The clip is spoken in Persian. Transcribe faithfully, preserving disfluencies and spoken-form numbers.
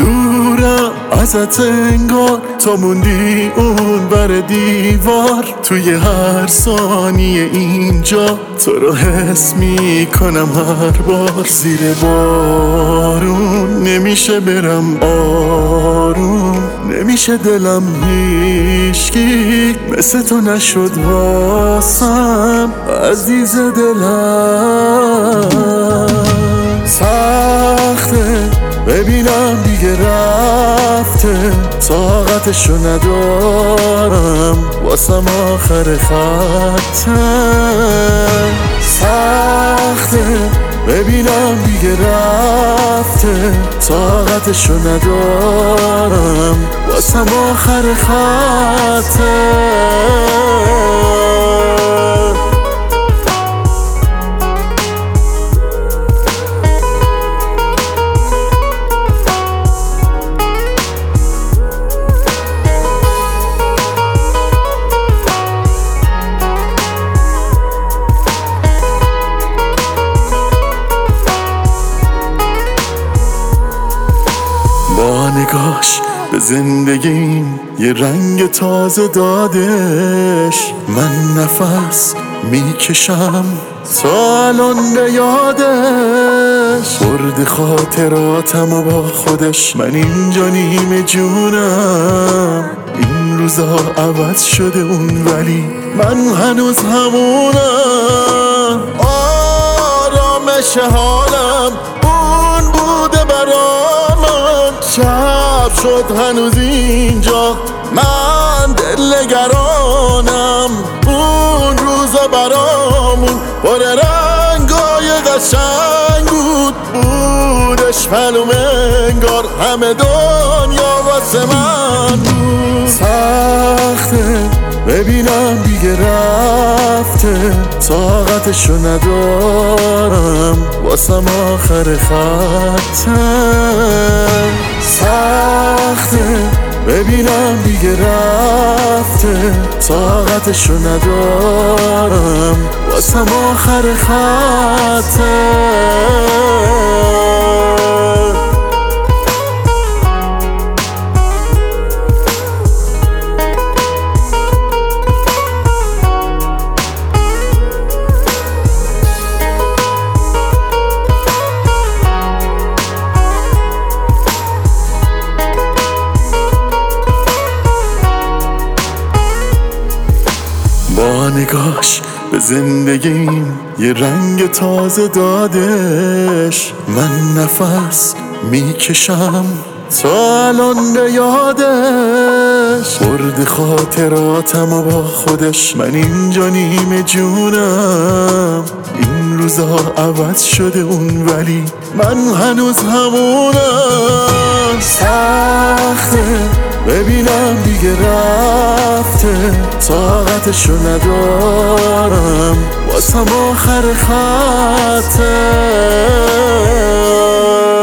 دورم ازت انگار تا موندی اون بر دیوار. توی هر ثانیه اینجا تو رو حس میکنم هر بار. زیر بارون نمیشه برم آروم، نمیشه دلم هیچکی مثل تو نشد واسم عزیز دلم. سخته ببینم دیگه رفته، طاقتشو ندارم واسم آخر خطه. سخته ببینم دیگه رفته، طاقتشو ندارم واسم آخر خطه. با نگاش به زندگیم یه رنگ تازه دادش. من نفس میکشم تا الان به یادش. برد خاطراتم و با خودش من اینجا نیمه جونم. این روزا عوض شده اون ولی من هنوز همونم. آرامش حالم اون بوده برام، شب شد هنوز اینجا من دل نگرانم. اون روزا برامون پر رنگای قشنگ بود، بودش معلوم انگار همه دنیا واسه من بود. سخته ببینم دیگه رفته، طاقتشو ندارم واسم آخر خطه. سخته ببینم دیگه رفته، طاقتشو ندارم واسم آخر خطه. با نگاش به زندگیم یه رنگ تازه دادش. من نفس میکشم تا الان به یادش. برد خاطراتم و با خودش من اینجا نیمه جونم. این روزا عوض شده اون ولی من هنوز همونم. سخته ببینم دیگه رفته، طاقتشو ندارم واسم آخر خطه.